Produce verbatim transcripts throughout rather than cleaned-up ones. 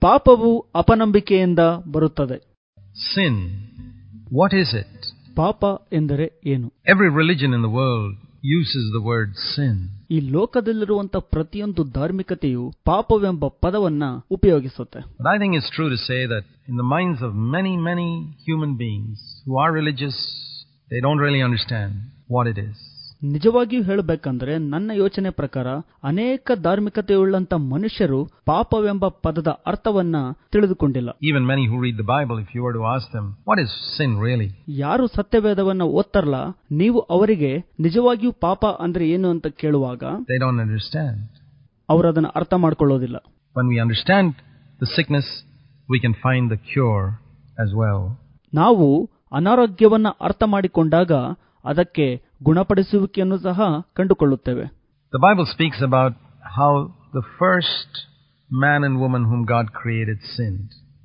ಪಾಪವು ಅಪನಂಬಿಕೆಯಿಂದ ಬರುತ್ತದೆ. Sin, what is it? ಪಾಪ ಎಂದರೆ ಏನು? Every religion in the world uses the word sin. ಈ ಲೋಕದಲ್ಲಿರುವಂತಹ ಪ್ರತಿಯೊಂದು ಧಾರ್ಮಿಕತೆಯು ಪಾಪವೆಂಬ ಪದವನ್ನ ಉಪಯೋಗಿಸುತ್ತೆ. But I think it's true to say that in the minds of many, many human beings who are religious, they don't really understand what it is. ನಿಜವಾಗಿಯೂ ಹೇಳಬೇಕಂದ್ರೆ ನನ್ನ ಯೋಚನೆ ಪ್ರಕಾರ ಅನೇಕ ಧಾರ್ಮಿಕತೆಯುಳ್ಳಂತ ಮನುಷ್ಯರು ಪಾಪವೆಂಬ ಪದದ ಅರ್ಥವನ್ನ ತಿಳಿದುಕೊಂಡಿಲ್ಲ. Even many who read the Bible, if you were to ask them, what is sin really? ಯಾರು ಸತ್ಯವೇದವನ್ನ ಓದ್ತಾರಲ್ಲ, ನೀವು ಅವರಿಗೆ ನಿಜವಾಗಿಯೂ ಪಾಪ ಅಂದ್ರೆ ಏನು ಅಂತ ಕೇಳುವಾಗ they don't understand. ಅವರು ಅದನ್ನ ಅರ್ಥ ಮಾಡ್ಕೊಳ್ಳೋದಿಲ್ಲ. When we understand the sickness, we can find the cure as well. ನಾವು ಅನಾರೋಗ್ಯವನ್ನ ಅರ್ಥ ಮಾಡಿಕೊಂಡಾಗ ಅದಕ್ಕೆ ಗುಣಪಡಿಸುವಿಕೆಯನ್ನು ಸಹ ಕಂಡುಕೊಳ್ಳುತ್ತೇವೆ. The Bible speaks about how the first man and woman whom God created sinned.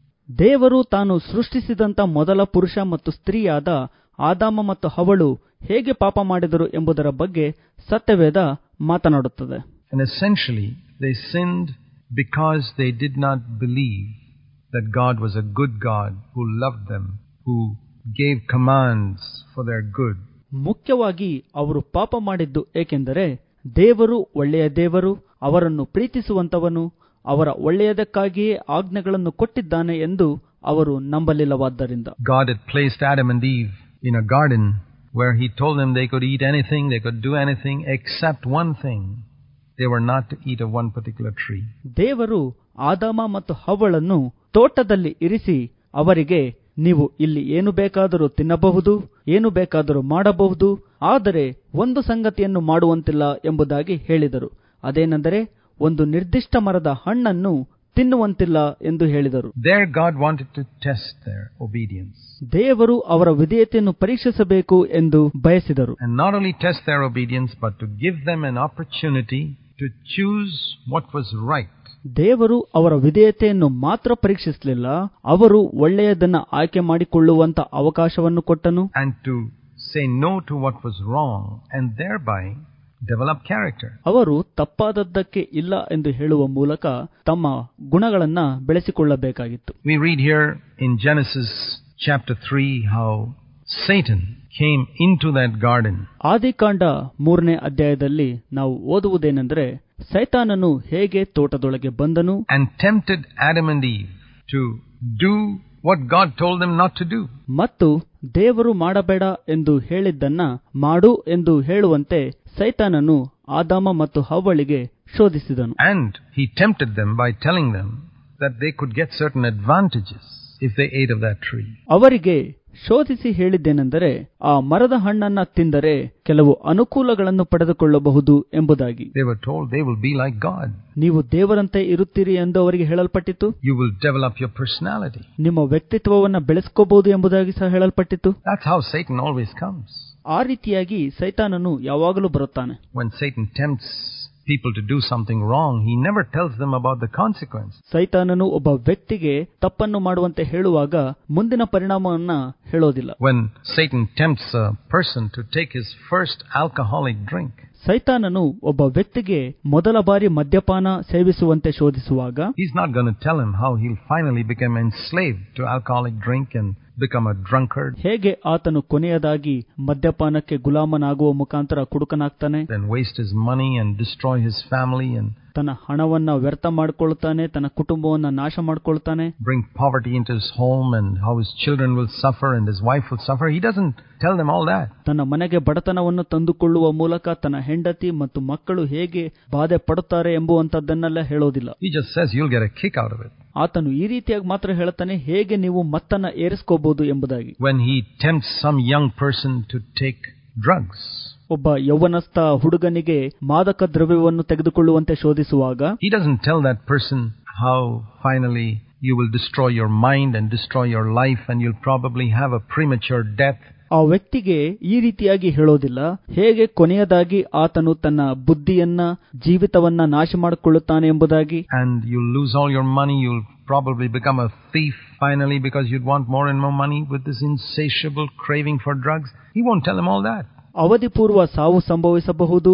ದೇವರು ತಾನು ಸೃಷ್ಟಿಸಿದಂತ ಮೊದಲ ಪುರುಷ ಮತ್ತು ಸ್ತ್ರೀಯಾದ ಆದಾಮ ಮತ್ತು ಹವಳು ಹೇಗೆ ಪಾಪ ಮಾಡಿದರು ಎಂಬುದರ ಬಗ್ಗೆ ಸತ್ಯವೇದ ಮಾತನಾಡುತ್ತದೆ. And essentially they sinned because they did not believe that God was a good God who loved them, who gave commands for their good. ಮುಖ್ಯವಾಗಿ ಅವರು ಪಾಪ ಮಾಡಿದ್ದು ಏಕೆಂದರೆ ದೇವರು ಒಳ್ಳೆಯ ದೇವರು, ಅವರನ್ನು ಪ್ರೀತಿಸುವಂತವನು, ಅವರ ಒಳ್ಳೆಯದಕ್ಕಾಗಿಯೇ ಆಜ್ಞೆಗಳನ್ನು ಕೊಟ್ಟಿದ್ದಾನೆ ಎಂದು ಅವರು ನಂಬಲಿಲ್ಲವಾದ್ದರಿಂದ. God had placed Adam and Eve in a garden where he told them they could eat anything, they could do anything except one thing. They were not to eat of one particular tree. ದೇವರು ಆದಾಮ ಮತ್ತು ಹವ್ವಳನ್ನು ತೋಟದಲ್ಲಿ ಇರಿಸಿ ಅವರಿಗೆ ನೀವು ಇಲ್ಲಿ ಏನು ಬೇಕಾದರೂ ತಿನ್ನಬಹುದು, ಏನು ಬೇಕಾದರೂ ಮಾಡಬಹುದು, ಆದರೆ ಒಂದು ಸಂಗತಿಯನ್ನು ಮಾಡುವಂತಿಲ್ಲ ಎಂಬುದಾಗಿ ಹೇಳಿದರು. ಅದೇನೆಂದರೆ ಒಂದು ನಿರ್ದಿಷ್ಟ ಮರದ ಹಣ್ಣನ್ನು ತಿನ್ನುವಂತಿಲ್ಲ ಎಂದು ಹೇಳಿದರು. There God wanted to test their obedience. ದೇವರು ಅವರ ವಿಧೇಯತೆಯನ್ನು ಪರೀಕ್ಷಿಸಬೇಕು ಎಂದು ಬಯಸಿದರು. And not only test their obedience, but to give them an opportunity to choose what was right. ದೇವರು ಅವರ ವಿಧೇಯತೆಯನ್ನು ಮಾತ್ರ ಪರೀಕ್ಷಿಸಲಿಲ್ಲ, ಅವರು ಒಳ್ಳೆಯದನ್ನು ಆಯ್ಕೆ ಮಾಡಿಕೊಳ್ಳುವಂತ ಅವಕಾಶವನ್ನು ಕೊಟ್ಟನು. And to say no to what was wrong and thereby develop character. ಅವರು ತಪ್ಪಾದದ್ದಕ್ಕೆ ಇಲ್ಲ ಎಂದು ಹೇಳುವ ಮೂಲಕ ತಮ್ಮ ಗುಣಗಳನ್ನ ಬೆಳೆಸಿಕೊಳ್ಳಬೇಕಾಗಿತ್ತು. We read here in Genesis chapter three how Satan came into that garden. ಆದಿಕಾಂಡ ಮೂರನೇ ಅಧ್ಯಾಯದಲ್ಲಿ ನಾವು ಓದುವುದೇನೆಂದರೆ, ಸೈತಾನನು ಹೇಗೆ ತೋಟದೊಳಗೆ ಬಂದನು and tempted Adam and Eve to do what God told them not to do. ಮತ್ತು ದೇವರು ಮಾಡಬೇಡ ಎಂದು ಹೇಳಿದ್ದನ್ನ ಮಾಡು ಎಂದು ಹೇಳುವಂತೆ ಸೈತಾನನು ಆದಾಮ ಮತ್ತು ಹವ್ವಳಿಗೆ ಶೋಧಿಸಿದನು. And he tempted them by telling them that they could get certain advantages if they ate of that tree. ಅವರಿಗೆ ಶೋಧಿಸಿ ಹೇಳಿದ್ದೇನೆಂದರೆ, ಆ ಮರದ ಹಣ್ಣನ್ನ ತಿಂದರೆ ಕೆಲವು ಅನುಕೂಲಗಳನ್ನು ಪಡೆದುಕೊಳ್ಳಬಹುದು ಎಂಬುದಾಗಿ. They were told they will be like God. ನೀವು ದೇವರಂತೆ ಇರುತ್ತೀರಿ ಎಂದು ಅವರಿಗೆ ಹೇಳಲ್ಪಟ್ಟಿತು. You will develop your personality. ನಿಮ್ಮ ವ್ಯಕ್ತಿತ್ವವನ್ನು ಬೆಳೆಸ್ಕೋಬಹುದು ಎಂಬುದಾಗಿ ಸಹ ಹೇಳಲ್ಪಟ್ಟಿತು. That's how Satan always comes. ಆ ರೀತಿಯಾಗಿ ಸೈತಾನನು ಯಾವಾಗಲೂ ಬರುತ್ತಾನೆ. When Satan tempts people to do something wrong, he never tells them about the consequence. ಸೈತಾನನು ಒಬ್ಬ ವ್ಯಕ್ತಿಗೆ ತಪ್ಪನ್ನು ಮಾಡುವಂತೆ ಹೇಳುವಾಗ ಮುಂದಿನ ಪರಿಣಾಮವನ್ನ ಹೇಳೋದಿಲ್ಲ. When Satan tempts a person to take his first alcoholic drink, ಸೈತಾನನು ಒಬ್ಬ ವ್ಯಕ್ತಿಗೆ ಮೊದಲ ಬಾರಿ ಮದ್ಯಪಾನ ಸೇವಿಸುವಂತೆ ಶೋಧಿಸುವಾಗ he's not going to tell him how he'll finally become enslaved to alcoholic drink and become a drunkard. ಹೇಗೆ ಆತನು ಕೊನೆಯದಾಗಿ ಮದ್ಯಪಾನಕ್ಕೆ ಗುಲಾಮನಾಗುವ ಮುಖಾಂತರ ಕುಡುಕನಾಗ್ತಾನೆ, then waste his money and destroy his family and ತನ್ನ ಹಣವನ್ನ ವ್ಯರ್ಥ ಮಾಡಿಕೊಳ್ಳುತ್ತಾನೆ, ತನ್ನ ಕುಟುಂಬವನ್ನ ನಾಶ ಮಾಡಿಕೊಳ್ಳುತ್ತಾನೆ, bring poverty into his home and how his children will suffer and his wife will suffer. He doesn't tell them all that. ತನ್ನ ಮನೆಗೆ ಬಡತನವನ್ನು ತಂದುಕೊಳ್ಳುವ ಮೂಲಕ ತನ್ನ ಹೆಂಡತಿ ಮತ್ತು ಮಕ್ಕಳು ಹೇಗೆ ಬಾಧೆ ಪಡುತ್ತಾರೆ ಎಂಬುವಂತದ್ದನ್ನೆಲ್ಲ ಹೇಳೋದಿಲ್ಲ. He just says you'll get a kick out of it. ಆತನು ಈ ರೀತಿಯಾಗಿ ಮಾತ್ರ ಹೇಳ್ತಾನೆ, ಹೇಗೆ ನೀವು ಮತ್ತನ್ನ ಏರಿಸಿಕೊಳ್ಳಬಹುದು ಎಂಬುದಾಗಿ. When he tempts some young person to take drugs, ಒಬ್ಬ ಯೌವನಸ್ಥ ಹುಡುಗನಿಗೆ ಮಾದಕ ದ್ರವ್ಯವನ್ನು ತೆಗೆದುಕೊಳ್ಳುವಂತೆ ಶೋಧಿಸುವಾಗ he doesn't tell that person how finally you will destroy your mind and destroy your life and you'll probably have a premature death. ಆ ವ್ಯಕ್ತಿಗೆ ಈ ರೀತಿಯಾಗಿ ಹೇಳೋದಿಲ್ಲ, ಹೇಗೆ ಕೊನೆಯದಾಗಿ ಆತನು ತನ್ನ ಬುದ್ಧಿಯನ್ನ ಜೀವಿತವನ್ನ ನಾಶ ಮಾಡಿಕೊಳ್ಳುತ್ತಾನೆ ಎಂಬುದಾಗಿ. And you'll lose all your money, you'll probably become a thief finally because you'd want more and more money with this insatiable craving for drugs. He won't tell him all that. ಅವಧಿಪೂರ್ವ ಸಾವು ಸಂಭವಿಸಬಹುದು,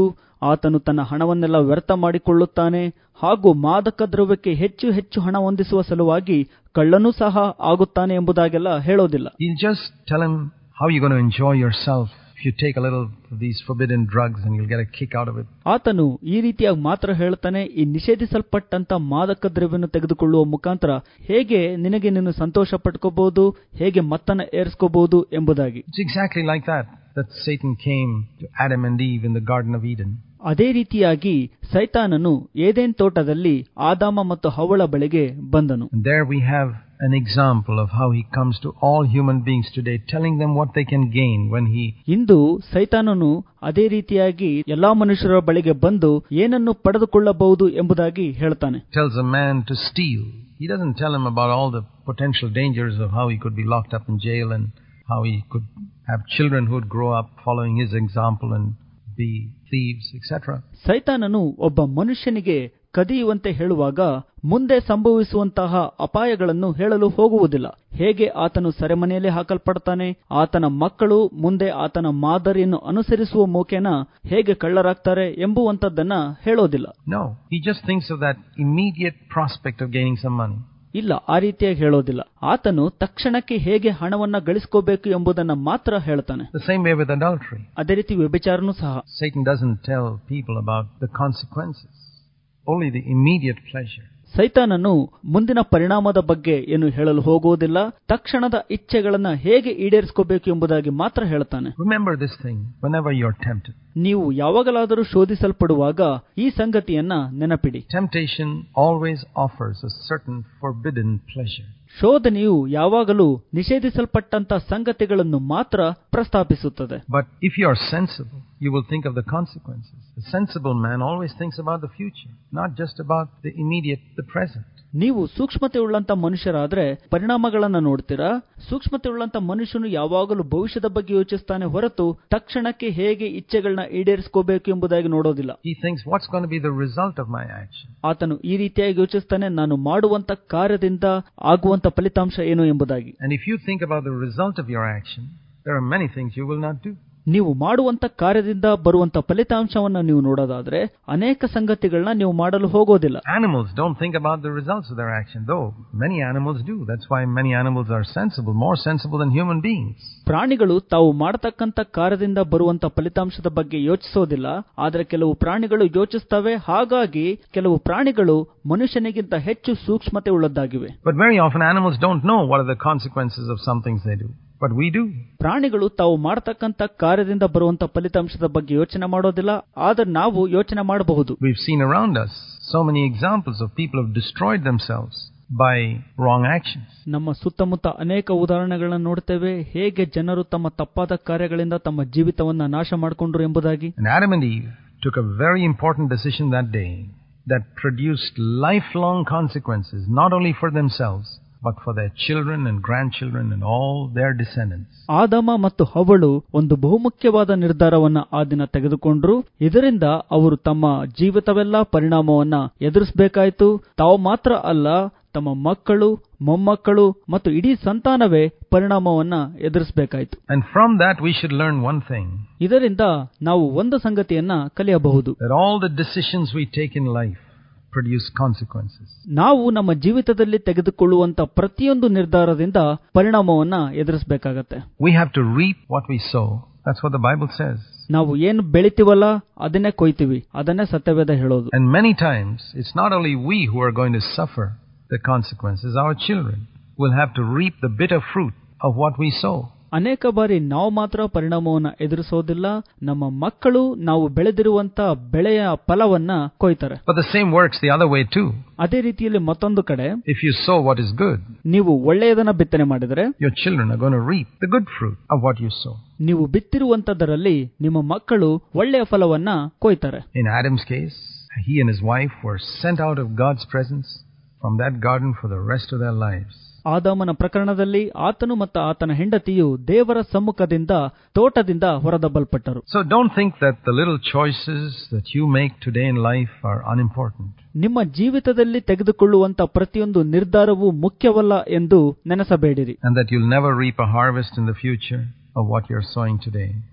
ಆತನು ತನ್ನ ಹಣವನ್ನೆಲ್ಲ ವ್ಯರ್ಥ ಮಾಡಿಕೊಳ್ಳುತ್ತಾನೆ ಹಾಗೂ ಮಾದಕ ದ್ರವ್ಯಕ್ಕೆ ಹೆಚ್ಚು ಹೆಚ್ಚು ಹಣ ಹೊಂದಿಸುವ ಸಲುವಾಗಿ ಕಳ್ಳನೂ ಸಹ ಆಗುತ್ತಾನೆ ಎಂಬುದಾಗೆಲ್ಲ ಹೇಳೋದಿಲ್ಲ. He'll just tell him how you're going to enjoy yourself if you take a little of these forbidden drugs and you'll get a kick out of it. ಆತನು ಈ ರೀತಿಯಾಗಿ ಮಾತ್ರ ಹೇಳ್ತಾನೆ, ಈ ನಿಷೇಧಿಸಲ್ಪಟ್ಟಂತ ಮಾದಕ ದ್ರವ್ಯವನ್ನು ತೆಗೆದುಕೊಳ್ಳುವ ಮುಖಾಂತರ ಹೇಗೆ ನಿನಗೆ ನೀನು ಸಂತೋಷ ಪಡ್ಕೋಬಹುದು, ಹೇಗೆ ಮತ್ತನ್ನ ಏರಿಸ್ಕೋಬಹುದು ಎಂಬುದಾಗಿ. It's exactly like that that Satan came to Adam and Eve in the Garden of Eden. ಅದೇ ರೀತಿಯಾಗಿ ಸೈತಾನನು ಏದೆನ್ ತೋಟದಲ್ಲಿ ಆದಾಮ ಮತ್ತು ಹವ್ವಳ ಬಳಿಗೆ ಬಂದನು. And there we have an example of how he comes to all human beings today, telling them what they can gain when he. ಇಂದು ಸೈತಾನನು ಅದೇ ರೀತಿಯಾಗಿ ಎಲ್ಲಾ ಮನುಷ್ಯರ ಬಳಿಗೆ ಬಂದು ಏನನ್ನು ಪಡೆದುಕೊಳ್ಳಬಹುದು ಎಂಬುದಾಗಿ ಹೇಳ್ತಾನೆ. Tells a man to steal. He doesn't tell him about all the potential dangers of how he could be locked up in jail and how he could have children who would grow up following his example and be thieves, et cetera. ಸೈತಾನನು ಒಬ್ಬ ಮನುಷ್ಯನಿಗೆ ಕದಿಯುವಂತೆ ಹೇಳುವಾಗ ಮುಂದೆ ಸಂಭವಿಸುವಂತಹ ಅಪಾಯಗಳನ್ನು ಹೇಳಲು ಹೋಗುವುದಿಲ್ಲ. ಹೇಗೆ ಆತನು ಸೆರೆಮನೆಯಲ್ಲಿ ಹಾಕಲ್ಪಡ್ತಾನೆ, ಆತನ ಮಕ್ಕಳು ಮುಂದೆ ಆತನ ಮಾದರಿಯನ್ನು ಅನುಸರಿಸುವ ಮುಖೇನ ಹೇಗೆ ಕಳ್ಳರಾಗ್ತಾರೆ ಎಂಬುವಂತದ್ದನ್ನ ಹೇಳೋದಿಲ್ಲ. No, he just thinks of that immediate prospect of gaining some money. ಇಲ್ಲ, ಆ ರೀತಿಯಾಗಿ ಹೇಳೋದಿಲ್ಲ. ಆತನು ತಕ್ಷಣಕ್ಕೆ ಹೇಗೆ ಹಣವನ್ನ ಗಳಿಸ್ಕೋಬೇಕು ಎಂಬುದನ್ನ ಮಾತ್ರ ಹೇಳ್ತಾನೆ. The same way with adultery. ಅದೇ ರೀತಿ ವ್ಯಭಿಚಾರನೂ ಸಹ. Satan doesn't tell people about the consequences, only the immediate pleasure. ಸೈತಾನನು ಮುಂದಿನ ಪರಿಣಾಮದ ಬಗ್ಗೆ ಏನು ಹೇಳಲು ಹೋಗುವುದಿಲ್ಲ, ತಕ್ಷಣದ ಇಚ್ಛೆಗಳನ್ನ ಹೇಗೆ ಈಡೇರಿಸಿಕೋಬೇಕು ಎಂಬುದಾಗಿ ಮಾತ್ರ ಹೇಳ್ತಾನೆ. Remember this thing whenever you're tempted. ನೀವು ಯಾವಾಗಲಾದರೂ ಶೋಧಿಸಲ್ಪಡುವಾಗ ಈ ಸಂಗತಿಯನ್ನ ನೆನಪಿಡಿ. Temptation always offers a certain forbidden pleasure. ಶೋಧನೆಯು ಯಾವಾಗಲೂ ನಿಷೇಧಿಸಲ್ಪಟ್ಟಂತ ಸಂಗತಿಗಳನ್ನು ಮಾತ್ರ ಪ್ರಸ್ತಾಪಿಸುತ್ತದೆ. But if you are sensible, you will think of the consequences. A sensible man always thinks about the future, not just about the immediate, the present. ನೀವು ಸೂಕ್ಷ್ಮತೆ ಉಳ್ಳಂತ ಮನುಷ್ಯರಾದ್ರೆ ಪರಿಣಾಮಗಳನ್ನ ನೋಡ್ತೀರಾ. ಸೂಕ್ಷ್ಮತೆ ಉಳ್ಳಂತ ಮನುಷ್ಯನು ಯಾವಾಗಲೂ ಭವಿಷ್ಯದ ಬಗ್ಗೆ ಯೋಚಿಸ್ತಾನೆ ಹೊರತು ತಕ್ಷಣಕ್ಕೆ ಹೇಗೆ ಇಚ್ಛೆಗಳನ್ನ ಈಡೇರಿಸಿಕೋಬೇಕು ಎಂಬುದಾಗಿ ನೋಡೋದಿಲ್ಲ. He thinks what's going to be the result of my action. ಆತನು ಈ ರೀತಿಯಾಗಿ ಯೋಚಿಸ್ತಾನೆ, ನಾನು ಮಾಡುವಂತ ಕಾರ್ಯದಿಂದ ಆಗುವಂತ ಫಲಿತಾಂಶ ಏನು ಎಂಬುದಾಗಿ. And if you think about the result of your action, there are many things you will not do. ನೀವು ಮಾಡುವಂತ ಕಾರ್ಯದಿಂದ ಬರುವಂತ ಫಲಿತಾಂಶವನ್ನ ನೀವು ನೋಡೋದಾದ್ರೆ ಅನೇಕ ಸಂಗತಿಗಳನ್ನ ನೀವು ಮಾಡಲು ಹೋಗೋದಿಲ್ಲ. Animals don't think about the results of their action, though many animals do. That's why many animals are sensible, more sensible than human beings. ಪ್ರಾಣಿಗಳು ತಾವು ಮಾಡತಕ್ಕಂತ ಕಾರ್ಯದಿಂದ ಬರುವಂತ ಫಲಿತಾಂಶದ ಬಗ್ಗೆ ಯೋಚಿಸೋದಿಲ್ಲ, ಆದರೆ ಕೆಲವು ಪ್ರಾಣಿಗಳು ಯೋಚಿಸ್ತವೆ. ಹಾಗಾಗಿ ಕೆಲವು ಪ್ರಾಣಿಗಳು ಮನುಷ್ಯನಿಗಿಂತ ಹೆಚ್ಚು ಸೂಕ್ಷ್ಮತೆ ಉಳ್ಳದ್ದಾಗಿವೆ. But very often animals don't know what are the consequences of some things they do. But we do. ಪ್ರಾಣಿಗಳು ತಾವು ಮಾಡತಕ್ಕಂತ ಕಾರ್ಯದಿಂದ ಬರುವಂತ ಫಲಿತಾಂಶದ ಬಗ್ಗೆ ಯೋಚನೆ ಮಾಡೋದಿಲ್ಲ, ಆದರೆ ನಾವು ಯೋಚನೆ ಮಾಡಬಹುದು. We've seen around us so many examples of people who have destroyed themselves by wrong actions. ನಮ್ಮ ಸುತ್ತಮುತ್ತ ಅನೇಕ ಉದಾಹರಣೆಗಳನ್ನು ನೋಡ್ತೇವೆ, ಹೇಗೆ ಜನರು ತಮ್ಮ ತಪ್ಪಾದ ಕಾರ್ಯಗಳಿಂದ ತಮ್ಮ ಜೀವಿತವನ್ನ ನಾಶ ಮಾಡಿಕೊಂಡ್ರು ಎಂಬುದಾಗಿ. And Adam and Eve took a very important decision that day that produced lifelong consequences, not only for themselves but for their children and grandchildren and all their descendants. ಆದಾಮ ಮತ್ತು ಹವ್ವಳು ಒಂದು ಬಹುಮುಖ್ಯವಾದ ನಿರ್ಧಾರವನ್ನ ಆ ದಿನ ತೆಗೆದುಕೊಂಡ್ರು. ಇದರಿಂದ ಅವರು ತಮ್ಮ ಜೀವಿತವೆಲ್ಲ ಪರಿಣಾಮವನ್ನ ಎದುರಿಸಬೇಕಾಯಿತು. ತಾವು ಮಾತ್ರ ಅಲ್ಲ, ತಮ್ಮ ಮಕ್ಕಳು, ಮೊಮ್ಮಕ್ಕಳು ಮತ್ತು ಇಡೀ ಸಂತಾನವೇ ಪರಿಣಾಮವನ್ನ ಎದುರಿಸಬೇಕಾಯಿತು. And from that we should learn one thing. ಇದರಿಂದ ನಾವು ಒಂದು ಸಂಗತಿಯನ್ನ ಕಲಿಯಬಹುದು. That all the decisions we take in life produce consequences. ನಾವು ನಮ್ಮ ಜೀವಿತದಲ್ಲಿ ತೆಗೆದುಕೊಳ್ಳುವಂತ ಪ್ರತಿಯೊಂದು ನಿರ್ಧಾರದಿಂದ ಪರಿಣಾಮವನ್ನ ಎದುರಿಸಬೇಕಾಗತ್ತೆ. We have to reap what we sow. That's what the Bible says. ನಾವು ಏನು ಬೆಳಿತೀವಲ್ಲ ಅದನ್ನೇ ಕೊಯ್ತೀವಿ, ಅದನ್ನೇ ಸತ್ಯವೇದ ಹೇಳೋದು. And many times it's not only we who are going to suffer the consequences, our children will have to reap the bitter fruit of what we sow. ಅನೇಕ ಬಾರಿ ನಾವು ಮಾತ್ರ ಪರಿಣಾಮವನ್ನ ಎದುರಿಸೋದಿಲ್ಲ, ನಮ್ಮ ಮಕ್ಕಳು ನಾವು ಬೆಳೆದಿರುವಂತ ಬೆಳೆಯ ಫಲವನ್ನ ಕೊಯ್ತಾರೆ. But the same works the other way too. ಅದೇ ರೀತಿಯಲ್ಲಿ ಮತ್ತೊಂದು ಕಡೆ, if you sow what is good, ನೀವು ಒಳ್ಳೆಯದನ್ನ ಬಿತ್ತನೆ ಮಾಡಿದರೆ your children are going to reap the good fruit of what you sow. ನೀವು ಬಿತ್ತಿರುವಂತದರಲ್ಲಿ ನಿಮ್ಮ ಮಕ್ಕಳು ಒಳ್ಳೆಯ ಫಲವನ್ನ ಕೊಯ್ತಾರೆ. In Adam's case, he and his wife were sent out of God's presence from that garden for the rest of their lives. ಆದಾಮನ ಪ್ರಕರಣದಲ್ಲಿ ಆತನು ಮತ್ತು ಆತನ ಹೆಂಡತಿಯು ದೇವರ ಸಮ್ಮುಖದಿಂದ ತೋಟದಿಂದ ಹೊರದಬ್ಬಲ್ಪಟ್ಟರು. So don't think that the little choices that you make today in life are unimportant. ನಿಮ್ಮ ಜೀವಿತದಲ್ಲಿ ತೆಗೆದುಕೊಳ್ಳುವಂತ ಪ್ರತಿಯೊಂದು ನಿರ್ಧಾರವೂ ಮುಖ್ಯವಲ್ಲ ಎಂದು ನೆನೆಸಬೇಡಿರಿ. And that you'll never reap a harvest in the future of what you're sowing today.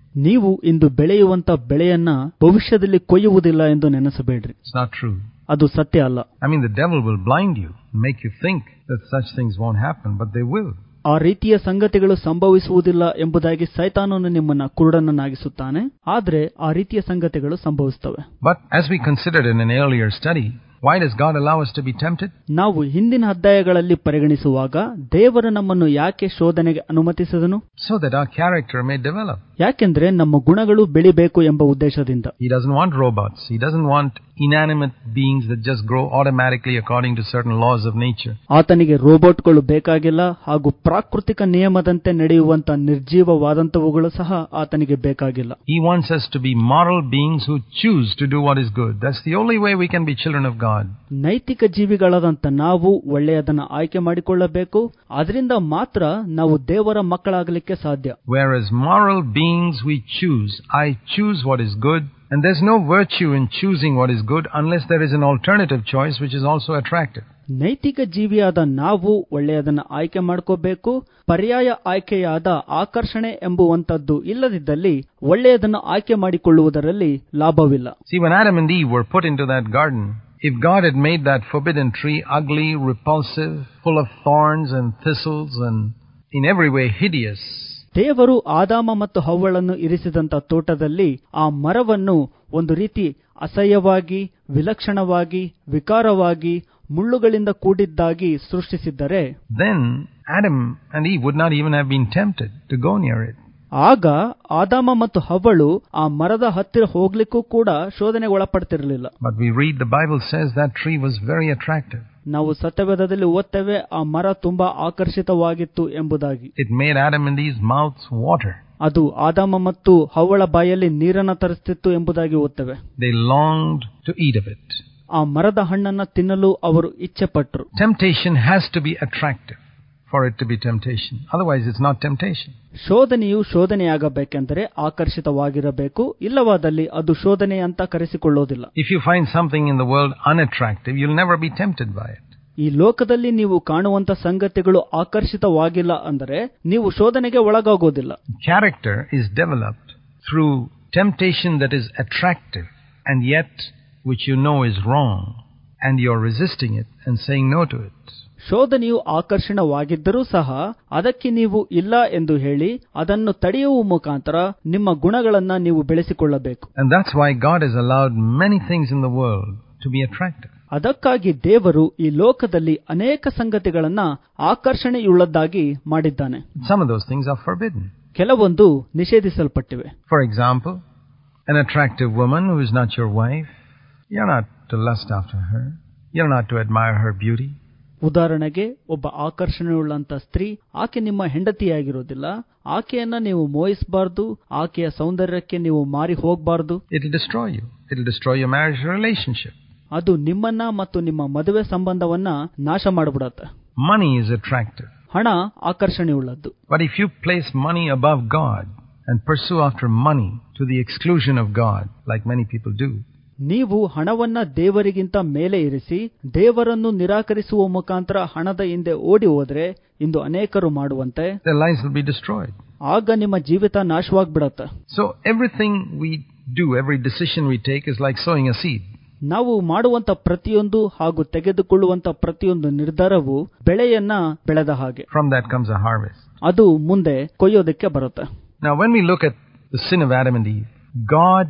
ನೀವು ಇಂದು ಬೆಳೆಯುವಂತ ಬೆಳೆಯನ್ನ ಭವಿಷ್ಯದಲ್ಲಿ ಕೊಯ್ಯುವುದಿಲ್ಲ ಎಂದು ನೆನೆಸಬೇಡ್ರಿ. It's not true. ಅದು ಸತ್ಯ ಅಲ್ಲ. I mean, the devil will blind you, make you think that such things won't happen, but they will. ಆ ರೀತಿಯ ಸಂಗತಿಗಳು ಸಂಭವಿಸುವುದಿಲ್ಲ ಎಂಬುದಾಗಿ ಸೈತಾನನು ನಿಮ್ಮನ್ನ ಕುರುಡನನ್ನಾಗಿಸುತ್ತಾನೆ, ಆದರೆ ಆ ರೀತಿಯ ಸಂಗತಿಗಳು ಸಂಭವಿಸುತ್ತವೆ. But as we considered in an earlier study, why does God allow us to be tempted? ನಾವು ಹಿಂದಿನ ಅಧ್ಯಾಯಗಳಲ್ಲಿ ಪರಿಗಣಿಸುವಾಗ ದೇವರು ನಮ್ಮನ್ನು ಯಾಕೆ ಶೋಧನೆಗೆ ಅನುಮತಿಸಿದನು? So that our character may develop. ಯಾಕೆಂದ್ರೆ ನಮ್ಮ ಗುಣಗಳು ಬೆಳಿಬೇಕು ಎಂಬ ಉದ್ದೇಶದಿಂದ. He doesn't want robots. He doesn't want inanimate beings that just grow automatically according to certain laws of nature. ಆತನಿಗೆ ರೋಬೋಟ್ಗಳು ಬೇಕಾಗಿಲ್ಲ, ಹಾಗೂ ಪ್ರಾಕೃತಿಕ ನಿಯಮದಂತೆ ನಡೆಯುವಂತ ನಿರ್ಜೀವವಾದಂತವುಗಳು ಸಹ ಆತನಿಗೆ ಬೇಕಾಗಿಲ್ಲ. He wants us to be moral beings who choose to do what is good. That's the only way we can be children of God. ನೈತಿಕ ಜೀವಿಗಳಾದಂತ ನಾವು ಒಳ್ಳೆಯದನ್ನ ಆಯ್ಕೆ ಮಾಡಿಕೊಳ್ಳಬೇಕು, ಅದರಿಂದ ಮಾತ್ರ ನಾವು ದೇವರ ಮಕ್ಕಳಾಗಲಿಕ್ಕೆ ಸಾಧ್ಯ. Whereas moral beings we choose, I choose what is good, and there's no virtue in choosing what is good unless there is an alternative choice which is also attractive. ನೈತಿಕ ಜೀವಿಯಾದ ನಾವು ಒಳ್ಳೆಯದನ್ನ ಆಯ್ಕೆ ಮಾಡ್ಕೋಬೇಕು, ಪರ್ಯಾಯ ಆಯ್ಕೆಯಾದ ಆಕರ್ಷಣೆ ಎಂಬುವಂತದ್ದು ಇಲ್ಲದಿದ್ದಲ್ಲಿ ಒಳ್ಳೆಯದನ್ನು ಆಯ್ಕೆ ಮಾಡಿಕೊಳ್ಳುವುದರಲ್ಲಿ ಲಾಭವಿಲ್ಲ. See, when Adam and Eve were put into that garden, if God had made that forbidden tree ugly, repulsive, full of thorns and thistles and in every way hideous, ದೇವರು ಆದಾಮ ಮತ್ತು ಹವ್ವಳನ್ನು ಇರಿಸಿದಂತ ತೋಟದಲ್ಲಿ ಆ ಮರವನ್ನು ಒಂದು ರೀತಿ ಅಸಹ್ಯವಾಗಿ, ವಿಲಕ್ಷಣವಾಗಿ, ವಿಕಾರವಾಗಿ, ಮುಳ್ಳುಗಳಿಂದ ಕೂಡಿದ್ದಾಗಿ ಸೃಷ್ಟಿಸಿದ್ದರೆ, then Adam and Eve would not even have been tempted to go near it. ಆಗ ಆದಾಮ ಮತ್ತು ಹವ್ವಳು ಆ ಮರದ ಹತ್ತಿರ ಹೋಗ್ಲಿಕ್ಕೂ ಕೂಡ ಶೋಧನೆಗೆ ಒಳಪಡ್ತಿರಲಿಲ್ಲ. But we read the Bible says that tree was very attractive. ನಾವು ಸತ್ಯವೇದದಲ್ಲಿ ಓದ್ತೇವೆ ಆ ಮರ ತುಂಬಾ ಆಕರ್ಷಿತವಾಗಿತ್ತು ಎಂಬುದಾಗಿ. It made Adam and Eve's mouths water. ಅದು ಆದಾಮ ಮತ್ತು ಹವ್ವಳ ಬಾಯಲ್ಲಿ ನೀರನ್ನು ತರಿಸ್ತಿತ್ತು ಎಂಬುದಾಗಿ ಓದ್ತೇವೆ. They longed to eat of it. ಆ ಮರದ ಹಣ್ಣನ್ನ ತಿನ್ನಲು ಅವರು ಇಚ್ಛೆ ಪಟ್ಟರು. Temptation has to be attractive for it to be temptation. Otherwise it's not temptation. ಶೋಧನೆಯು ಶೋಧನೆಯಾಗಬೇಕೆಂದರೆ ಆಕರ್ಷಿತವಾಗಿರಬೇಕು, ಇಲ್ಲವಾದಲ್ಲಿ ಅದು ಶೋಧನೆ ಅಂತ ಕರೆಸಿಕೊಳ್ಳೋದಿಲ್ಲ. If you find something in the world unattractive, you'll never be tempted by it. ಈ ಲೋಕದಲ್ಲಿ ನೀವು ಕಾಣುವಂತ ಸಂಗತಿಗಳು ಆಕರ್ಷಿತವಾಗಿಲ್ಲ ಅಂದರೆ ನೀವು ಶೋಧನೆಗೆ ಒಳಗಾಗೋದಿಲ್ಲ. Character is developed through temptation that is attractive and yet which you know is wrong, and you're resisting it and saying no to it. ಶೋಧನೆಯು ಆಕರ್ಷಣವಾಗಿದ್ದರೂ ಸಹ ಅದಕ್ಕೆ ನೀವು ಇಲ್ಲ ಎಂದು ಹೇಳಿ ಅದನ್ನು ತಡೆಯುವ ಮುಖಾಂತರ ನಿಮ್ಮ ಗುಣಗಳನ್ನ ನೀವು ಬೆಳೆಸಿಕೊಳ್ಳಬೇಕು. And that's why God has allowed many things in the world to be attractive. ಅದಕ್ಕಾಗಿ ದೇವರು ಈ ಲೋಕದಲ್ಲಿ ಅನೇಕ ಸಂಗತಿಗಳನ್ನ ಆಕರ್ಷಣೆಯುಳ್ಳದ್ದಾಗಿ ಮಾಡಿದ್ದಾನೆ. Some of those things are forbidden. ಕೆಲವೊಂದು ನಿಷೇಧಿಸಲ್ಪಟ್ಟಿವೆ. For example, an attractive woman who is not your wife, you're not to lust after her. You're not to admire her beauty. ಉದಾಹರಣೆಗೆ, ಒಬ್ಬ ಆಕರ್ಷಣೆಯುಳ್ಳಂತ ಸ್ತ್ರೀ, ಆಕೆ ನಿಮ್ಮ ಹೆಂಡತಿಯಾಗಿರೋದಿಲ್ಲ, ಆಕೆಯನ್ನ ನೀವು ಮೋಹಿಸಬಾರದು, ಆಕೆಯ ಸೌಂದರ್ಯಕ್ಕೆ ನೀವು ಮಾರಿ ಹೋಗಬಾರದು. It will destroy you. It will destroy your marriage relationship. ಅದು ನಿಮ್ಮನ್ನ ಮತ್ತು ನಿಮ್ಮ ಮದುವೆ ಸಂಬಂಧವನ್ನ ನಾಶ ಮಾಡಿಬಿಡುತ್ತೆ. Money is attractive. ಹಣ ಆಕರ್ಷಣೆಯುಳ್ಳದ್ದು. But if you place money above God and pursue after money to the exclusion of God, like many people do, ನೀವು ಹಣವನ್ನ ದೇವರಿಗಿಂತ ಮೇಲೆ ಇರಿಸಿ ದೇವರನ್ನು ನಿರಾಕರಿಸುವ ಮುಖಾಂತರ ಹಣದ ಹಿಂದೆ ಓಡಿ ಹೋದ್ರೆ ಇಂದು ಅನೇಕರು ಮಾಡುವಂತೆ, their lives will be destroyed. ಆಗ ನಿಮ್ಮ ಜೀವಿತ ನಾಶವಾಗ್ಬಿಡತ್ತೆ. So everything we do, every decision we take is like sowing a seed. ನಾವು ಮಾಡುವಂತ ಪ್ರತಿಯೊಂದು ಹಾಗೂ ತೆಗೆದುಕೊಳ್ಳುವಂತ ಪ್ರತಿಯೊಂದು ನಿರ್ಧಾರವು ಬೆಳೆಯನ್ನ ಬೆಳೆದ ಹಾಗೆ. From that comes a harvest. ಅದು ಮುಂದೆ ಕೊಯ್ಯೋದಕ್ಕೆ ಬರುತ್ತೆ. Now when we look at the sin of Adam and Eve, God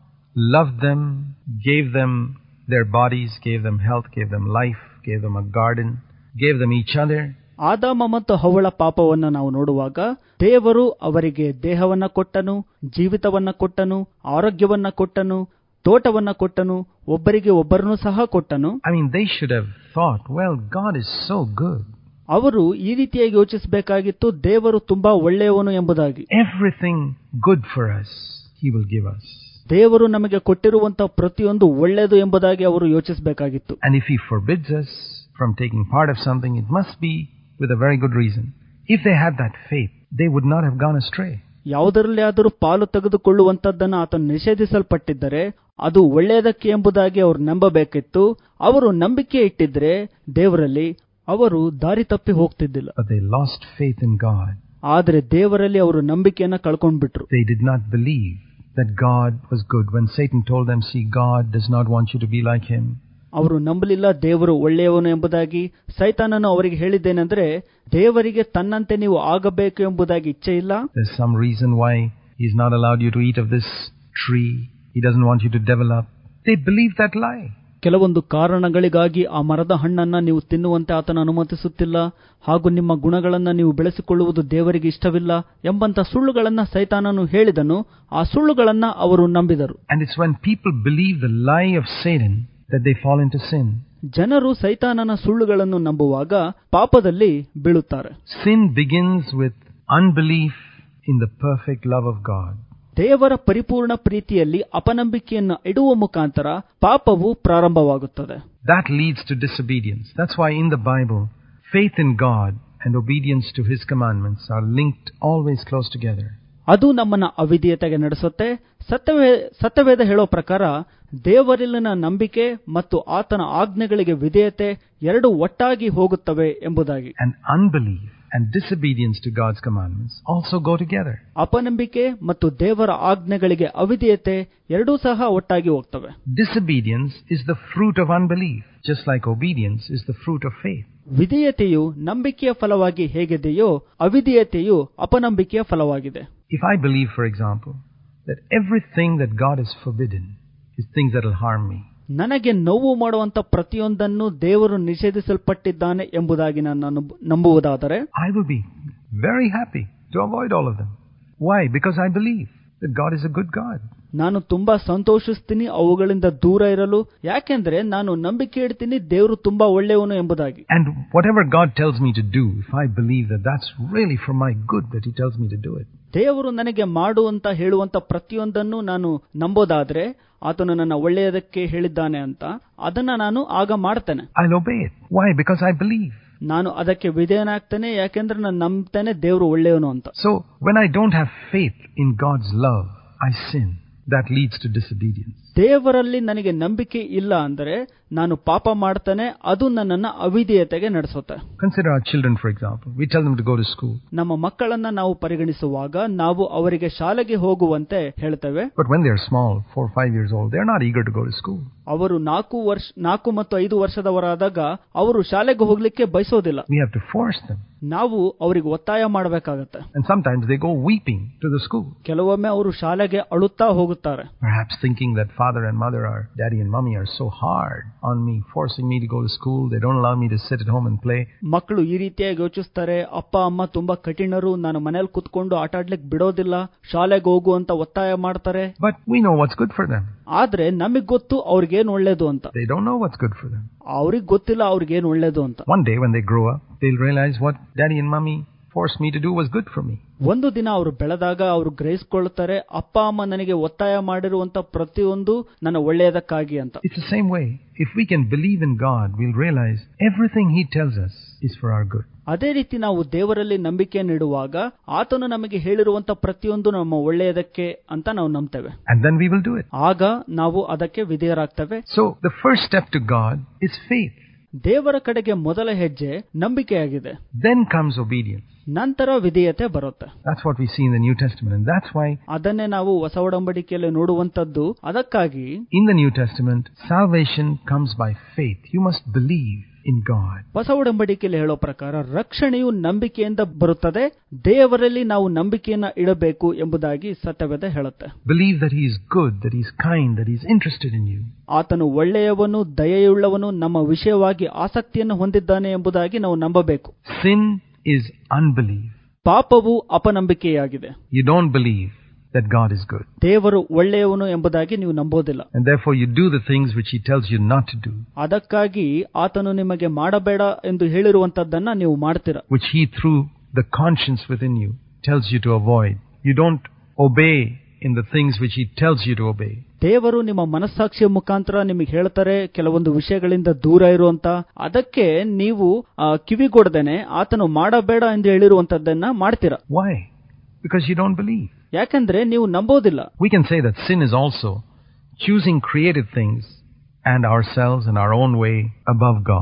loved them, gave them their bodies, gave them health, gave them life, gave them a garden, gave them each other. ಆದಾಮ ಮತ್ತು ಹವ್ವಳ ಪಾಪವನ್ನು ನಾವು ನೋಡುವಾಗ ದೇವರು ಅವರಿಗೆ ದೇಹವನ್ನ ಕೊಟ್ಟನು, ಜೀವಿತವನ್ನ ಕೊಟ್ಟನು, ಆರೋಗ್ಯವನ್ನ ಕೊಟ್ಟನು, ತೋಟವನ್ನ ಕೊಟ್ಟನು, ಒಬ್ಬರಿಗೆ ಒಬ್ಬರನ್ನು ಸಹ ಕೊಟ್ಟನು. I mean, they should have thought, well, God is so good. ಅವರು ಈ ರೀತಿಯಾಗಿ ಯೋಚಿಸಬೇಕಾಗಿತ್ತು, ದೇವರು ತುಂಬಾ ಒಳ್ಳೆಯವನು ಎಂಬುದಾಗಿ. Everything good for us, He will give us. ದೇವರು ನಮಗೆ ಕೊಟ್ಟಿರುವಂತಹ ಪ್ರತಿಯೊಂದು ಒಳ್ಳೆಯದು ಎಂಬುದಾಗಿ ಅವರು ಯೋಚಿಸಬೇಕಾಗಿತ್ತು. And if He forbids us from taking part of something, it must be with a very good reason. If they had that faith, they would not have gone astray. ಯಾವುದರಲ್ಲಿ ಆದರೂ ಪಾಲು ತೆಗೆದುಕೊಳ್ಳುವಂತದ್ದನ್ನು ಆತನು ನಿಷೇಧಿಸಲ್ಪಟ್ಟಿದ್ದರೆ ಅದು ಒಳ್ಳೆಯದಕ್ಕೆ ಎಂಬುದಾಗಿ ಅವರು ನಂಬಬೇಕಿತ್ತು. ಅವರು ನಂಬಿಕೆ ಇಟ್ಟಿದ್ರೆ ದೇವರಲ್ಲಿ ಅವರು ದಾರಿ ತಪ್ಪಿ ಹೋಗ್ತಿದ್ದಿಲ್ಲ. But they lost faith in God. ಆದರೆ ದೇವರಲ್ಲಿ ಅವರು ನಂಬಿಕೆಯನ್ನ ಕಳ್ಕೊಂಡ್ಬಿಟ್ರು. They did not believe that God was good. When Satan told them, see, God does not want you to be like him. ಅವರು ನಂಬಲಿಲ್ಲ ದೇವರು ಒಳ್ಳೆಯವನು ಎಂಬುದಾಗಿ. ಸೈತಾನನು ಅವರಿಗೆ ಹೇಳಿದ್ದೇನೆಂದ್ರೆ, ದೇವರಿಗೆ ತನ್ನಂತೆ ನೀವು ಆಗಬೇಕು ಎಂಬುದಾಗಿ ಇಚ್ಛೆ ಇಲ್ಲ. There's some reason why he's not allowed you to eat of this tree. He doesn't want you to develop. They believe that lie. ಕೆಲವೊಂದು ಕಾರಣಗಳಿಗಾಗಿ ಆ ಮರದ ಹಣ್ಣನ್ನ ನೀವು ತಿನ್ನುವಂತೆ ಆತನ ಅನುಮತಿಸುತ್ತಿಲ್ಲ, ಹಾಗೂ ನಿಮ್ಮ ಗುಣಗಳನ್ನ ನೀವು ಬೆಳೆಸಿಕೊಳ್ಳುವುದು ದೇವರಿಗೆ ಇಷ್ಟವಿಲ್ಲ ಎಂಬಂತ ಸುಳ್ಳುಗಳನ್ನ ಸೈತಾನನು ಹೇಳಿದನು. ಆ ಸುಳ್ಳುಗಳನ್ನ ಅವರು ನಂಬಿದರು. And it's when people believe the lie of Satan that they fall into sin. ಜನರು ಸೈತಾನನ ಸುಳ್ಳುಗಳನ್ನು ನಂಬುವಾಗ ಪಾಪದಲ್ಲಿ ಬೀಳುತ್ತಾರೆ. Sin begins with unbelief in the perfect love of God. ದೇವರ ಪರಿಪೂರ್ಣ ಪ್ರೀತಿಯಲ್ಲಿ ಅಪನಂಬಿಕೆಯನ್ನು ಇಡುವ ಮುಖಾಂತರ ಪಾಪವು ಪ್ರಾರಂಭವಾಗುತ್ತದೆ. That leads to disobedience. That's why in the Bible, faith in God and obedience to His commandments are linked always close together. ಅದು ನಮ್ಮನ್ನ ಅವಿಧೇಯತೆಗೆ ನಡೆಸುತ್ತೆ. ಸತ್ಯವೇ ಸತ್ಯವೇದ ಹೇಳೋ ಪ್ರಕಾರ ದೇವರಲ್ಲಿನ ನಂಬಿಕೆ ಮತ್ತು ಆತನ ಆಜ್ಞೆಗಳಿಗೆ ವಿಧೇಯತೆ ಎರಡು ಒಟ್ಟಾಗಿ ಹೋಗುತ್ತವೆ ಎಂಬುದಾಗಿ. And unbelief and disobedience to God's commandments also go together. ಅಪನಂಬಿಕೆ ಮತ್ತು ದೇವರ ಆಜ್ಞೆಗಳಿಗೆ ಅವಿಧೇಯತೆ ಎರಡೂ ಸಹ ಒಟ್ಟಾಗಿ ಹೋಗ್ತವೆ. Disobedience is the fruit of unbelief, just like obedience is the fruit of faith. ವಿಧೇಯತೆಯು ನಂಬಿಕೆಯ ಫಲವಾಗಿ ಹೇಗಿದೆಯೋ ಅವಿಧೇಯತೆಯು ಅಪನಂಬಿಕೆಯ ಫಲವಾಗಿದೆ. If I believe, for example, that everything that God has forbidden is things that will harm me. ನನಗೆ ನೋವು ಮಾಡುವಂತ ಪ್ರತಿಯೊಂದನ್ನು ದೇವರು ನಿಷೇಧಿಸಲ್ಪಟ್ಟಿದ್ದಾನೆ ಎಂಬುದಾಗಿ ನಾನು ನಂಬುವುದಾದರೆ, I will be very happy to avoid all of them. Why? Because I believe that God is a good God. ನಾನು ತುಂಬಾ ಸಂತೋಷಿಸ್ತೀನಿ ಅವುಗಳಿಂದ ದೂರ ಇರಲು, ಯಾಕೆಂದ್ರೆ ನಾನು ನಂಬಿಕೆ ಇಡ್ತೀನಿ ದೇವರು ತುಂಬಾ ಒಳ್ಳೆಯವನು ಎಂಬುದಾಗಿ. And whatever God tells me to do, if I believe that that's really for my good that He tells me to do it. ದೇವರು ನನಗೆ ಮಾಡು ಅಂತ ಹೇಳುವಂತ ಪ್ರತಿಯೊಂದನ್ನು ನಾನು ನಂಬೋದಾದ್ರೆ, ಆತನು ನನ್ನ ಒಳ್ಳೆಯದಕ್ಕೆ ಹೇಳಿದ್ದಾನೆ ಅಂತ, ಅದನ್ನ ನಾನು ಆಗ ಮಾಡ್ತೇನೆ. I'll obey it. Why? Because I believe. ನಾನು ಅದಕ್ಕೆ ವಿಧೇಯನಾಗ್ತೇನೆ, ಯಾಕೆಂದ್ರೆ ನಾನು ನಂಬ್ತೇನೆ ದೇವರು ಒಳ್ಳೆಯವನು ಅಂತ. So when I don't have faith in God's love, I sin. That leads to disobedience. ದೇವರಲ್ಲಿ ನನಗೆ ನಂಬಿಕೆ ಇಲ್ಲ ಅಂದರೆ ನಾನು ಪಾಪ ಮಾಡ್ತೇನೆ, ಅದು ನನ್ನನ್ನು ಅವಿಧೇಯತೆಗೆ ನಡೆಸುತ್ತೆ. Consider our children, for example. We tell them to go to school. ನಮ್ಮ ಮಕ್ಕಳನ್ನ ನಾವು ಪರಿಗಣಿಸುವಾಗ ನಾವು ಅವರಿಗೆ ಶಾಲೆಗೆ ಹೋಗುವಂತೆ ಹೇಳ್ತೇವೆ. But when they are small, four or five years old, they are not eager to go to school. ಅವರು ನಾಲ್ಕು ವರ್ಷ ನಾಲ್ಕು ಮತ್ತು ಐದು ವರ್ಷದವರಾದಾಗ ಅವರು ಶಾಲೆಗೆ ಹೋಗ್ಲಿಕ್ಕೆ ಬಯಸೋದಿಲ್ಲ. We have to force them. ನಾವು ಅವರಿಗೆ ಒತ್ತಾಯ ಮಾಡಬೇಕಾಗತ್ತೆ. And sometimes they go weeping to the school. ಕೆಲವೊಮ್ಮೆ ಅವರು ಶಾಲೆಗೆ ಅಳುತ್ತಾ ಹೋಗುತ್ತಾರೆ. Perhaps thinking that father and mother or daddy and mommy are so hard on me, forcing me to go to school. They don't allow me to sit at home and play. ಮಕ್ಕಳು ಈ ರೀತಿಯಾಗಿ ಯೋಚಿಸ್ತಾರೆ, ಅಪ್ಪ ಅಮ್ಮ ತುಂಬಾ ಕಠಿಣರು, ನಾನು ಮನೇಲಿ ಕುತ್ಕೊಂಡು ಆಟ ಆಡ್ಲಿಕ್ಕೆ ಬಿಡೋದಿಲ್ಲ, ಶಾಲೆಗೆ ಹೋಗು ಅಂತ ಒತ್ತಾಯ ಮಾಡ್ತಾರೆ. But we know what's good for them. ಆದ್ರೆ ನಮಗ್ ಗೊತ್ತು ಅವ್ರಿಗೇನು ಒಳ್ಳೇದು ಅಂತ. They don't know what's good for them. ಅವ್ರಿಗೆ ಗೊತ್ತಿಲ್ಲ ಅವ್ರಿಗೇನು ಒಳ್ಳೇದು ಅಂತ. One day when they grow up, they'll realize what daddy and mommy forced me to do was good for me. ಒಂದು ದಿನ ಅವರು ಬೆಳೆದಾಗ ಅವರು ಗ್ರಹಿಸಿಕೊಳ್ಳುತ್ತಾರೆ, ಅಪ್ಪ ಅಮ್ಮ ನನಗೆ ಒತ್ತಾಯ ಮಾಡಿರುವಂತ ಪ್ರತಿಯೊಂದು ನನ್ನ ಒಳ್ಳೆಯದಕ್ಕಾಗಿ ಅಂತ. It's the same way. If we can believe in God, we'll realize everything He tells us is for our good. ಅದೇ ರೀತಿ ನಾವು ದೇವರಲ್ಲಿ ನಂಬಿಕೆಯನ್ನು ಇಡುವಾಗ ಆತನು ನಮಗೆ ಹೇಳಿರುವಂತ ಪ್ರತಿಯೊಂದು ನಮ್ಮ ಒಳ್ಳೆಯದಕ್ಕೆ ಅಂತ ನಾವು ನಂಬ್ತೇವೆ. And then we will do it. ಆಗ ನಾವು ಅದಕ್ಕೆ ವಿಧೇಯರಾಗ್ತೇವೆ. So the first step to God is faith. ದೇವರ ಕಡೆಗೆ ಮೊದಲ ಹೆಜ್ಜೆ ನಂಬಿಕೆಯಾಗಿದೆ. Then comes obedience. ನಂತರ ವಿಧೇಯತೆ ಬರುತ್ತೆ. That's what we see in the New Testament, and that's why ಅದನ್ನೇ ನಾವು ಹೊಸ ಒಡಂಬಡಿಕೆಯಲ್ಲಿ ನೋಡುವಂತದ್ದು. ಅದಕ್ಕಾಗಿ in the New Testament salvation comes by faith. You must believe in God. ಹೊಸ ಒಡಂಬಡಿಕೆಯಲ್ಲಿ ಹೇಳೋ ಪ್ರಕಾರ ರಕ್ಷಣೆಯು ನಂಬಿಕೆಯಿಂದ ಬರುತ್ತದೆ, ದೇವರಲ್ಲಿ ನಾವು ನಂಬಿಕೆಯನ್ನ ಇಡಬೇಕು ಎಂಬುದಾಗಿ ಸತ್ಯವೇದ ಹೇಳುತ್ತೆ. Believe that He is good, that He is kind, that He is interested in you. ಆತನು ಒಳ್ಳೆಯವನು, ದಯೆಯುಳ್ಳವನು, ನಮ್ಮ ವಿಷಯವಾಗಿ ಆಸಕ್ತಿಯನ್ನು ಹೊಂದಿದ್ದಾನೆ ಎಂಬುದಾಗಿ ನಾವು ನಂಬಬೇಕು. Sin is unbelief. ಪಾಪವು ಅಪನಂಬಿಕೆಯಾಗಿದೆ. You don't believe that God is good. ದೇವರು ಒಳ್ಳೆಯವನು ಎಂಬುದಾಗಿ ನೀವು ನಂಬೋದಿಲ್ಲ. And therefore you do the things which He tells you not to do. ಅದಕ್ಕಾಗಿ ಆತನು ನಿಮಗೆ ಮಾಡಬೇಡ ಎಂದು ಹೇಳಿರುವಂತದ್ದನ್ನ ನೀವು ಮಾಡ್ತೀರಾ. Which He through the conscience within you tells you to avoid. You don't obey in the things which He tells you to obey. ದೇವರು ನಿಮ್ಮ ಮನಸ್ಸಾಕ್ಷಿಯ ಮುಖಾಂತರ ನಿಮಗೆ ಹೇಳ್ತಾರೆ ಕೆಲವೊಂದು ವಿಷಯಗಳಿಂದ ದೂರ ಇರುವಂತ, ಅದಕ್ಕೆ ನೀವು ಕಿವಿಗೊಡದೇನೆ ಆತನು ಮಾಡಬೇಡ ಎಂದು ಹೇಳಿರುವಂತದ್ದನ್ನ ಮಾಡ್ತೀರಾ. Why? Because you don't believe. ಯಾಕಂದ್ರೆ ನೀವು ನಂಬೋದಿಲ್ಲ. We can say that sin is also choosing creative things and ourselves and our own way above God.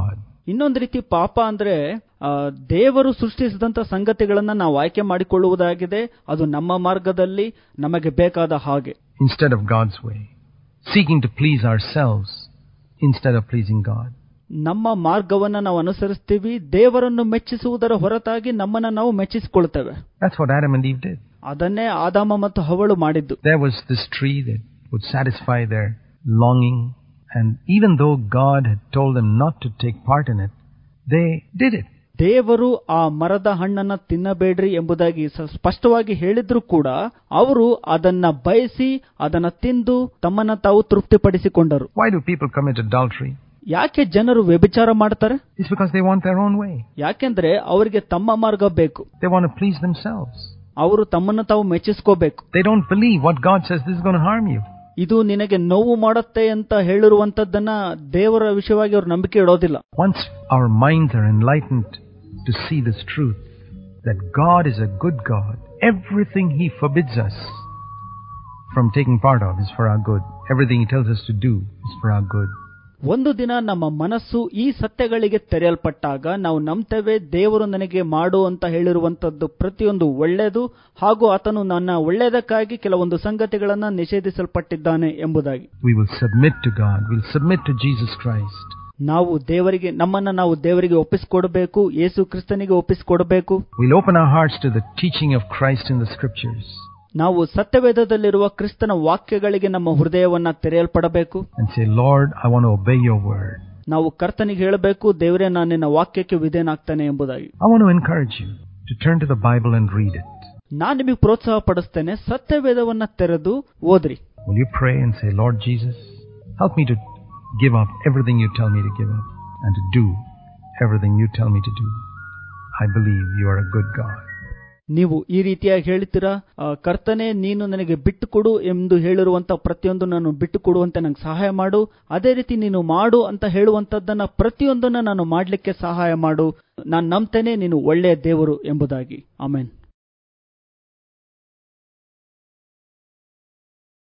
ಇನ್ನೊಂದು ರೀತಿ ಪಾಪ ಅಂದ್ರೆ ಆ, ದೇವರು ಸೃಷ್ಟಿಸಿದಂತ ಸಂಗತಿಗಳನ್ನ ನಾವು ಆಯ್ಕೆ ಮಾಡಿಕೊಳ್ಳುವುದಾಗಿದೆ. ಅದು ನಮ್ಮ ಮಾರ್ಗದಲ್ಲಿ ನಮಗೆ ಬೇಕಾದ ಹಾಗೆ, instead of God's way, seeking to please ourselves instead of pleasing God. ನಮ್ಮ ಮಾರ್ಗವನ್ನ ನಾವು ಅನುಸರಿಸ್ತೀವಿ, ದೇವರನ್ನು ಮೆಚ್ಚಿಸುವುದರ ಹೊರತಾಗಿ ನಮ್ಮನ್ನ ನಾವು ಮೆಚ್ಚಿಸಿಕೊಳ್ತೇವೆ. That's what Adam and Eve did. ಅದನ್ನೇ ಆದಾಮ ಮತ್ತು ಹವ್ವಳು ಮಾಡಿದ್ದು. There was this tree that would satisfy their longing, and even though God had told them not to take part in it, they did it. ದೇವರು ಆ ಮರದ ಹಣ್ಣನ್ನ ತಿನ್ನಬೇಡ್ರಿ ಎಂಬುದಾಗಿ ಸ- ಸ್ಪಷ್ಟವಾಗಿ ಹೇಳಿದ್ರು ಕೂಡ ಅವರು ಅದನ್ನ ಬಯಸಿ ಅದನ್ನ ತಿಂದು ತಮ್ಮನ್ನ ತಾವು ತೃಪ್ತಿಪಡಿಸಿಕೊಂಡರು. Why do people commit adultery? ಯಾಕೆ ಜನರು ವ್ಯಭಿಚಾರ ಮಾಡ್ತಾರೆ? It's because they want their own way. ಯಾಕೆಂದ್ರೆ ಅವರಿಗೆ ತಮ್ಮ ಮಾರ್ಗ ಬೇಕು. They want to please themselves. ಅವರು ತಮ್ಮನ್ನು ತಾವು ಮೆಚ್ಚಿಸ್ಕೋಬೇಕು. They don't believe what God says, this is going to harm you. ಇದು ನಿನಗೆ ನೋವು ಮಾಡುತ್ತೆ ಅಂತ ಹೇಳಿರುವಂತದ್ದನ್ನ ದೇವರ ವಿಷಯವಾಗಿ ಅವರು ನಂಬಿಕೆ ಇಡೋದಿಲ್ಲ. Once our minds are enlightened to see this truth, that God is a good God, everything He forbids us from taking part of is for our good. Everything He tells us to do is for our good. ಒಂದು ದಿನ ನಮ್ಮ ಮನಸ್ಸು ಈ ಸತ್ಯಗಳಿಗೆ ತೆರೆಯಲ್ಪಟ್ಟಾಗ ನಾವು ನಂಬ್ತೇವೆ, ದೇವರು ನನಗೆ ಮಾಡು ಅಂತ ಹೇಳಿರುವಂತದ್ದು ಪ್ರತಿಯೊಂದು ಒಳ್ಳೆಯದು, ಹಾಗೂ ಆತನು ನನ್ನ ಒಳ್ಳೆಯದಕ್ಕಾಗಿ ಕೆಲವೊಂದು ಸಂಗತಿಗಳನ್ನ ನಿಷೇಧಿಸಲ್ಪಟ್ಟಿದ್ದಾನೆ ಎಂಬುದಾಗಿ. We will submit to God. We'll submit to Jesus Christ. ನಾವು ದೇವರಿಗೆ ನಮ್ಮನ್ನ ನಾವು ದೇವರಿಗೆ ಒಪ್ಪಿಸಿಕೊಡಬೇಕು, ಯೇಸು ಕ್ರಿಸ್ತನಿಗೆ ಒಪ್ಪಿಸಿಕೊಡಬೇಕು. We'll open our hearts to the teaching of Christ in the Scriptures. ನಾವು ಸತ್ಯವೇದದಲ್ಲಿರುವ ಕ್ರಿಸ್ತನ ವಾಕ್ಯಗಳಿಗೆ ನಮ್ಮ ಹೃದಯವನ್ನ ತೆರೆಯಲ್ಪಡಬೇಕು. And say, Lord, I want to obey your word. ನಾವು ಕರ್ತನಿಗೆ ಹೇಳಬೇಕು, ದೇವರೇ ನಾನು ನಿನ್ನ ವಾಕ್ಯಕ್ಕೆ ವಿಧೇಯನಾಗ್ತೇನೆ ಎಂಬುದಾಗಿ. I want to encourage you to turn to the Bible and read it. ನಾನು ನಿಮಗೆ ಪ್ರೋತ್ಸಾಹ ಪಡಿಸ್ತೇನೆ, ಸತ್ಯವೇದವನ್ನ ತೆರೆದು ಓದ್ರಿ. Will you pray and say, Lord Jesus, help me to give up everything you tell me to give up and to do everything you tell me to do. I believe you are a good God. ನೀವು ಈ ರೀತಿಯಾಗಿ ಹೇಳ್ತೀರಾ, ಆ, ಕರ್ತನೆ ನೀನು ನನಗೆ ಬಿಟ್ಟು ಕೊಡು ಎಂದು ಹೇಳಿರುವಂತ ಪ್ರತಿಯೊಂದು ನಾನು ಬಿಟ್ಟು ಕೊಡುವಂತೆ ನಂಗೆ ಸಹಾಯ ಮಾಡು. ಅದೇ ರೀತಿ ನೀನು ಮಾಡು ಅಂತ ಹೇಳುವಂತದ್ದನ್ನ ಪ್ರತಿಯೊಂದನ್ನ ನಾನು ಮಾಡ್ಲಿಕ್ಕೆ ಸಹಾಯ ಮಾಡು. ನಾನು ನಂಬ್ತೇನೆ ನೀನು ಒಳ್ಳೆಯ ದೇವರು ಎಂಬುದಾಗಿ. ಆಮೆನ್.